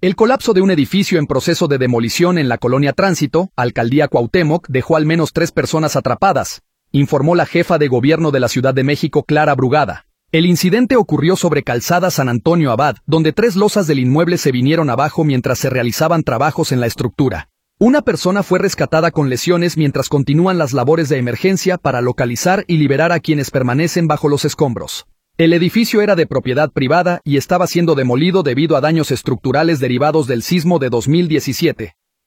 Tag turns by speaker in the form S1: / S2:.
S1: El colapso de un edificio en proceso de demolición en la colonia Tránsito, Alcaldía Cuauhtémoc, dejó al menos 3 personas atrapadas, informó la jefa de gobierno de la Ciudad de México, Clara Brugada. El incidente ocurrió sobre Calzada San Antonio Abad, donde 3 losas del inmueble se vinieron abajo mientras se realizaban trabajos en la estructura. Una persona fue rescatada con lesiones mientras continúan las labores de emergencia para localizar y liberar a quienes permanecen bajo los escombros. El edificio era de propiedad privada y estaba siendo demolido debido a daños estructurales derivados del sismo de 2017.